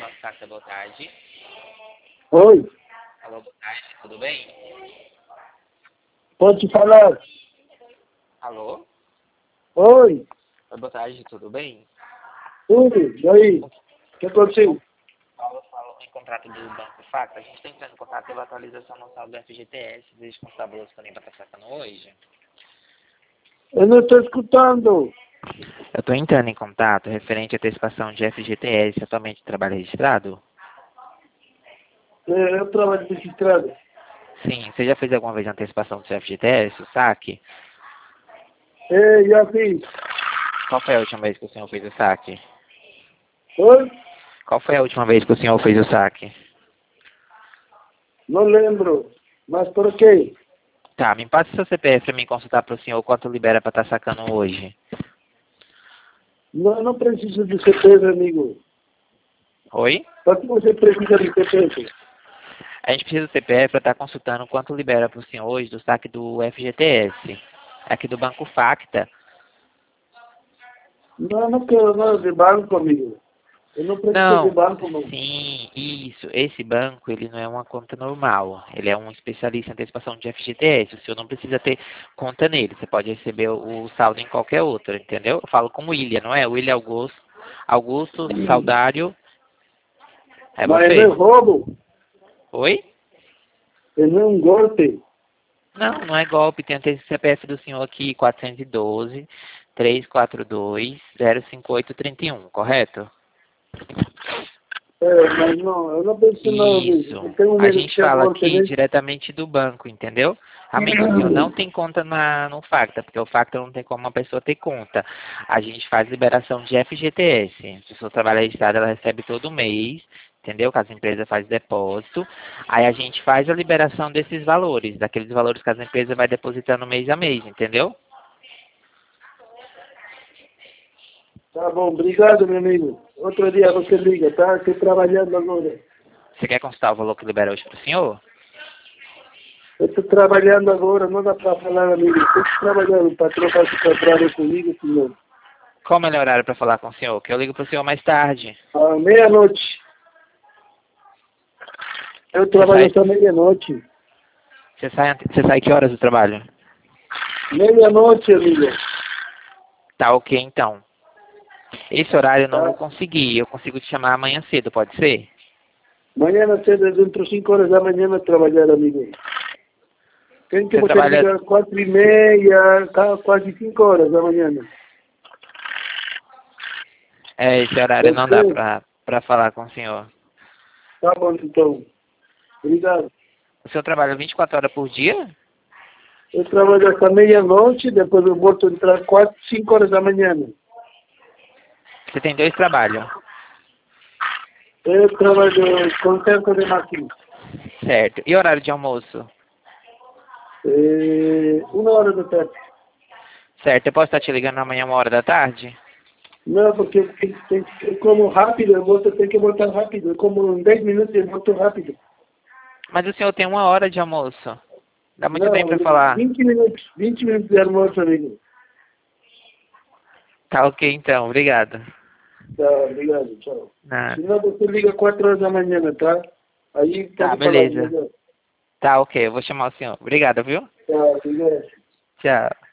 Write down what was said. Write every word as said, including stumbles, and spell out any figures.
Banco Facta, boa tarde. Oi, Alô, boa tarde, tudo bem? pode falar. Alô? Oi, Oi, boa tarde, tudo bem? tudo, e aí? O que aconteceu? Paulo falou em contrato do Banco Facta. A gente está entrando em contato pela atualização mensal do F G T S. Desde que está também para estar sacando hoje. Eu não estou escutando. Eu estou entrando em contato referente à antecipação de F G T S, atualmente trabalho registrado? É, eu trabalho registrado. Sim, você já fez alguma vez a antecipação do seu F G T S, o saque? É, já fiz. Qual foi a última vez que o senhor fez o saque? Oi? Qual foi a última vez que o senhor fez o saque? Não lembro. Mas por quê? Tá, me passa seu C P F para mim consultar para o senhor quanto libera para estar sacando hoje. Não, não preciso de C P F, amigo. Oi? Para que você precisa de C P F? A gente precisa do C P F para estar consultando quanto libera para o senhor hoje do saque do F G T S, aqui do Banco Facta. Não, não quero nada de banco, amigo. Eu não preciso de Não, banco, não. sim, isso. Esse banco, ele não é uma conta normal. Ele é um especialista em antecipação de F G T S. O senhor não precisa ter conta nele. Você pode receber o o saldo em qualquer outro, entendeu? Eu falo como William, não é? William Augusto, Augusto Saudário. É Mas não é você? roubo. Oi? É não é um golpe. Não, não é golpe. Tem o C P F do senhor aqui, quatrocentos e doze, trezentos e quarenta e dois, zero cinco oito trinta e um, correto? É, mas não, eu não preciso nada disso. Eu Isso. tenho um A medo gente de fala golpe, aqui né? diretamente do banco, entendeu? Realmente o senhor não tem conta na, no Facta, porque o Facta não tem como uma pessoa ter conta. A gente faz liberação de F G T S. Se a pessoa trabalha registrada, ela recebe todo mês, entendeu? Que as empresas fazem depósito. Aí a gente faz a liberação desses valores, daqueles valores que as empresas vai depositando mês a mês, entendeu? Tá bom, obrigado, meu amigo. Outro dia você liga, tá? Estou trabalhando agora. Você quer consultar o valor que libera hoje para o senhor? Eu estou trabalhando agora, não dá para falar, amigo. Estou trabalhando, o patrão faz o trabalho comigo, senhor. Qual o melhor horário para falar com o senhor? Que eu ligo para o senhor mais tarde. À meia-noite. Eu Você trabalho sai, até meia-noite. você sai, ante- você sai que horas do trabalho? Meia-noite, amigo. Tá ok, então. Esse horário eu não vou Tá? conseguir. Eu consigo te chamar amanhã cedo, pode ser? Amanhã cedo, dentro de cinco horas da manhã, eu trabalhar, amigo. Tem que Você você trabalha... ligar quatro e meia, tá? Quase cinco horas da manhã. É, esse horário Pode não dá ser? pra, pra falar com o senhor. Tá bom, então. Obrigado. O senhor trabalha vinte e quatro horas por dia? Eu trabalho até meia-noite, depois eu volto a entrar quatro, cinco horas da manhã. Você tem dois trabalhos. Eu trabalho com tempo de máquina. Certo. E horário de almoço? É, uma hora da tarde. Certo. Eu posso estar te ligando amanhã uma hora da tarde? Não, porque tem, tem, eu como rápido, eu volto, tem que voltar rápido. Eu como em dez minutos eu volto rápido. Mas o senhor tem uma hora de almoço. Dá muito bem Não, pra falar. vinte minutos, vinte minutos de almoço, amigo. Tá ok, então. Obrigado. Tá, obrigado, tchau. Nada. Senão você liga quatro horas da manhã, tá? Aí Tá, pode falar beleza. melhor. Tá ok. Eu vou chamar o senhor. Obrigado, viu? Tá, obrigado. Tchau.